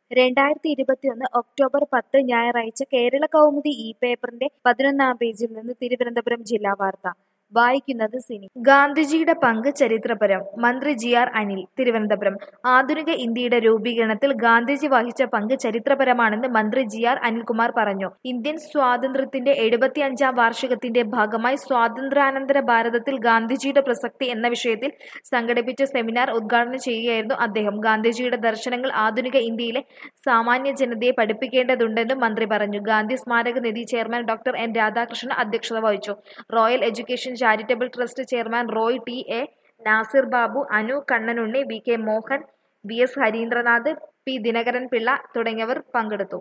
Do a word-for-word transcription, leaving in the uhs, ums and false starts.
രണ്ടായിരത്തി ഇരുപത്തിയൊന്ന് ഒക്ടോബർ പത്ത് ഞായറാഴ്ച കേരള കൗമുദി ഇ പേപ്പറിന്റെ പതിനൊന്നാം പേജിൽ നിന്ന് തിരുവനന്തപുരം ജില്ലാ വാർത്ത വായിക്കുന്നത് സിനി. ഗാന്ധിജിയുടെ പങ്ക് ചരിത്രപരം. മന്ത്രി ജി ആർ അനിൽ തിരുവനന്തപുരം. ആധുനിക ഇന്ത്യയുടെ രൂപീകരണത്തിൽ ഗാന്ധിജി വഹിച്ച പങ്ക് ചരിത്രപരമാണെന്ന് മന്ത്രി ജി ആർ അനിൽകുമാർ പറഞ്ഞു. ഇന്ത്യൻ സ്വാതന്ത്ര്യത്തിന്റെ എഴുപത്തിയഞ്ചാം വാർഷികത്തിന്റെ ഭാഗമായി സ്വാതന്ത്ര്യാനന്തര ഭാരതത്തിൽ ഗാന്ധിജിയുടെ പ്രസക്തി എന്ന വിഷയത്തിൽ സംഘടിപ്പിച്ച സെമിനാർ ഉദ്ഘാടനം ചെയ്യുകയായിരുന്നു അദ്ദേഹം. ഗാന്ധിജിയുടെ ദർശനങ്ങൾ ആധുനിക ഇന്ത്യയിലെ സാമാന്യ ജനതയെ പഠിപ്പിക്കേണ്ടതുണ്ടെന്നും മന്ത്രി പറഞ്ഞു. ഗാന്ധി സ്മാരക നിധി ചെയർമാൻ ഡോക്ടർ എൻ രാധാകൃഷ്ണൻ അധ്യക്ഷത വഹിച്ചു. Royal education charitable trust chairman Roy T A Nasir Babu, Anu Kannanunni, V K Mohan, V S Harindranath, P Dinakaran Pillai തുടങ്ങിയവർ പങ്കെടുത്തു.